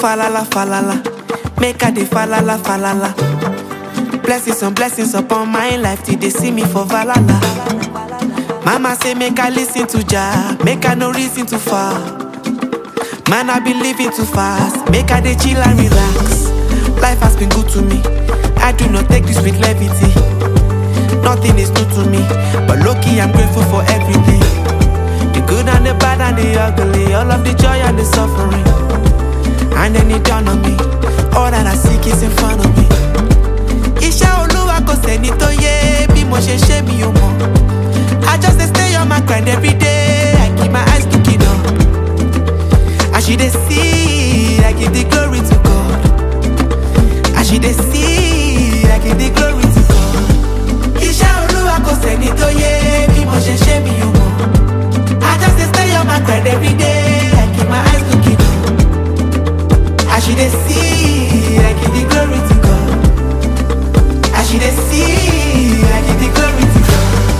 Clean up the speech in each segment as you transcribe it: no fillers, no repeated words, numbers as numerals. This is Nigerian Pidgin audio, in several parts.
falala, falala. Make I dey falala, falala. Blessings on blessings upon my life till they see me for valala. Mama say make I listen to Jah, make I no reason too far. Man, I been living too fast, make I dey chill and relax. Life has been good to me, I do not take this with levity. Nothing is new to me, but low-key I'm grateful for everything. The good and the bad and the ugly, all of the joy and the suffering. And then it dawned on me, all that I seek is in front of me. Isha Oluwa kò sẹ́ni tó yé bí mo ṣe ṣe mi ò mọ̀. I just dey stay on my grind every day, I keep my eyes looking up. As you dey see, I give the glory to God. As you dey see, I give the glory to God. Isha Oluwa kò sẹ́ni tó yé bí mo ṣe ṣe mi ò mọ̀. I just dey stay on my grind every day, I keep my eyes looking up. As you dey see, I give the glory to God. As you dey see, I give the glory to God.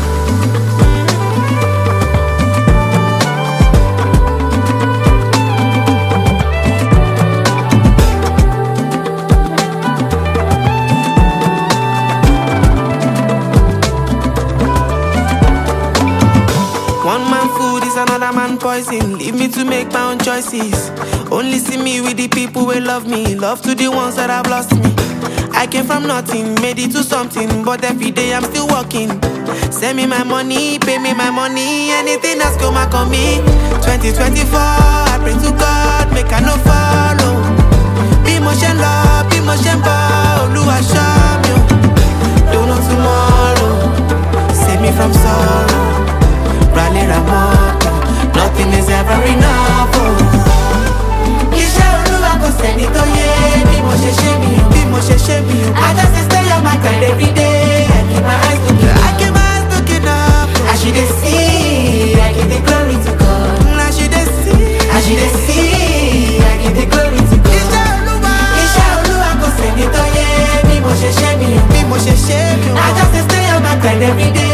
One man food is another man poison. Leave me to make my own choices. Only see me with the people who love me. Love to the ones that have lost me. I came from nothing, made it to something. But every day I'm still working. Send me my money, pay me my money. Anything that's come back on me. 2024, I pray to God, make I no follow. Be motion love, be motion ball. Oluwa show me. Don't know tomorrow. Save me from sorrow. Rally Ramoto, nothing is ever enough. Isha Oluwa kò sẹ́ni tó yé bí mo ṣe ṣe mi o, bí mo ṣe ṣe mi o. I just dey stay on my grind every day, I keep my eyes looking up. I keep my eyes looking up. As you dey see, I give the glory to God. As you dey see, as you dey see, I give the glory to God. Isha Oluwa kò sẹ́ni tó yé bí mo ṣe ṣe mi o, bí mo ṣe ṣe mi o. I just dey stay on my grind every day.